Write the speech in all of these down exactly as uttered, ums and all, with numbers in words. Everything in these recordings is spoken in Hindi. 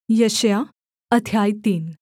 यशायाह अध्याय तीन।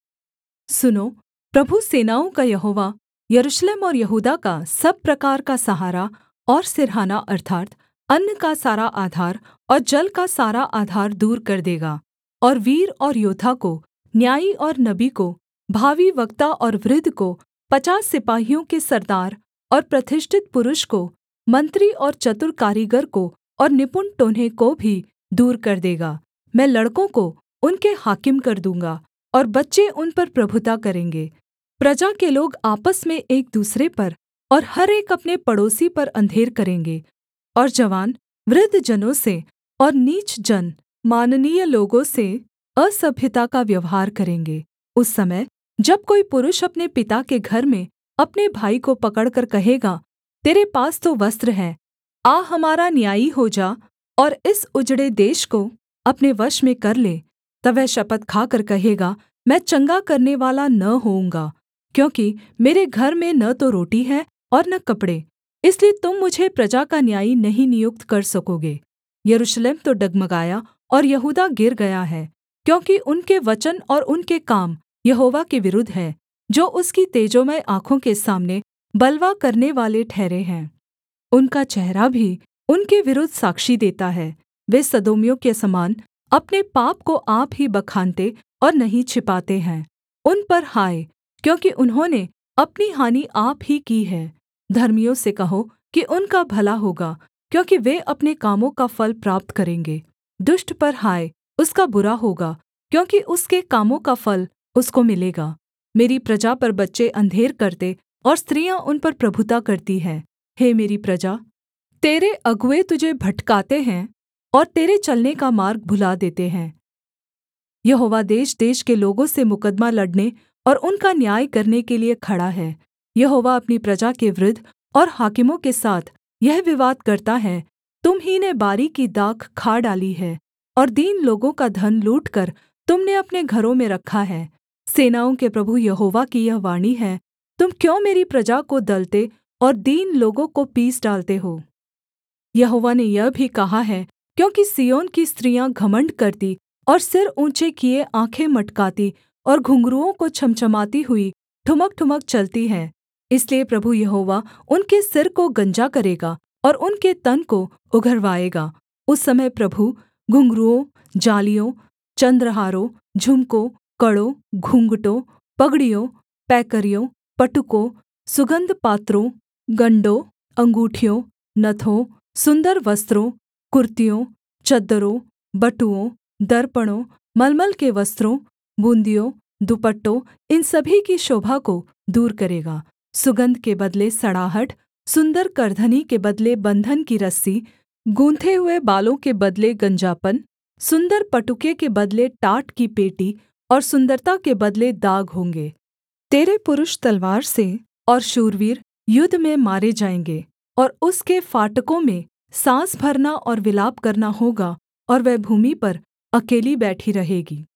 सुनो, प्रभु सेनाओं का यहोवा यरूशलेम और यहूदा का सब प्रकार का सहारा और सिरहाना अर्थात् अन्न का सारा आधार और जल का सारा आधार दूर कर देगा, और वीर और योद्धा को, न्यायी और नबी को, भावी वक्ता और वृद्ध को, पचास सिपाहियों के सरदार और प्रतिष्ठित पुरुष को, मंत्री और चतुर कारीगर को और निपुण टोन्हे को भी दूर कर देगा। मैं लड़कों को उनके हाकिम कर दूँगा और बच्चे उन पर प्रभुता करेंगे। प्रजा के लोग आपस में एक दूसरे पर और हर एक अपने पड़ोसी पर अंधेर करेंगे, और जवान वृद्ध जनों से और नीच जन माननीय लोगों से असभ्यता का व्यवहार करेंगे। उस समय जब कोई पुरुष अपने पिता के घर में अपने भाई को पकड़कर कहेगा, तेरे पास तो वस्त्र है, आ हमारा न्यायी हो जा और इस उजड़े देश को अपने वश में कर ले, तब वह शपथ खाकर कहेगा, मैं चंगा करनेवाला न होऊँगा, क्योंकि मेरे घर में न तो रोटी है और न कपड़े, इसलिए तुम मुझे प्रजा का न्यायी नहीं नियुक्त कर सकोगे। यरूशलेम तो डगमगाया और यहूदा गिर गया है, क्योंकि उनके वचन और उनके काम यहोवा के विरुद्ध हैं, जो उसकी तेजोमय आँखों के सामने बलवा करनेवाले ठहरे हैं। उनका चेहरा भी उनके विरुद्ध साक्षी देता है। वे सदोमियों के समान अपने पाप को आप ही बखानते और नहीं छिपाते हैं। उन पर हाय, क्योंकि उन्होंने अपनी हानि आप ही की है। धर्मियों से कहो कि उनका भला होगा, क्योंकि वे अपने कामों का फल प्राप्त करेंगे। दुष्ट पर हाय, उसका बुरा होगा, क्योंकि उसके कामों का फल उसको मिलेगा। मेरी प्रजा पर बच्चे अंधेर करते और स्त्रियाँ उन पर प्रभुता करती हैं। हे मेरी प्रजा, तेरे अगुए तुझे भटकाते हैं और तेरे चलने का मार्ग भुला देते हैं। यहोवा देशदेश के लोगों से मुकद्दमा लड़ने और उनका न्याय करने के लिये खड़ा है। यहोवा अपनी प्रजा के वृद्ध और हाकिमों के साथ यह विवाद करता है, तुम ही ने बारी की दाख खा डाली है और दीन लोगों का धन लूटकर तुम ने अपने घरों में रखा है। सेनाओं के प्रभु यहोवा की यह वाणी है, तुम क्यों मेरी प्रजा को दलते और दीन लोगों को पीस डालते हो? यहोवा ने यह भी कहा है, क्योंकि सिय्योन की स्त्रियाँ घमण्ड करती और सिर ऊँचे किए आँखें मटकाती और घुंघरूओं को छमछमाती हुई ठुमक-ठुमक चलती हैं, इसलिए प्रभु यहोवा उनके सिर को गंजा करेगा और उनके तन को उघरवाएगा। उस समय प्रभु घुंघरूओं, जालियों, चन्द्रहारों, झुमकों, कड़ों, घूँघटों, पगड़ियों, पैकरियों, पटुकों, सुगन्ध पात्रों, गण्डों, अंगूठियों, नथों, सुन्दर वस्त्रों, कुर्तियों, चद्दरों, बटुओं, दर्पणों, मलमल के वस्त्रों, बूँदियों, दुपट्टों, इन सभी की शोभा को दूर करेगा। सुगन्ध के बदले सड़ाहट, सुन्दर करधनी के बदले बन्धन की रस्सी, गूँथे हुए बालों के बदले गंजापन, सुन्दर पटुके के बदले टाट की पेटी और सुन्दरता के बदले दाग होंगे। तेरे पुरुष तलवार से और शूरवीर युद्ध में मारे जाएँगे, और उसके फाटकों में साँस भरना और विलाप करना होगा, और वह भूमि पर अकेली बैठी रहेगी।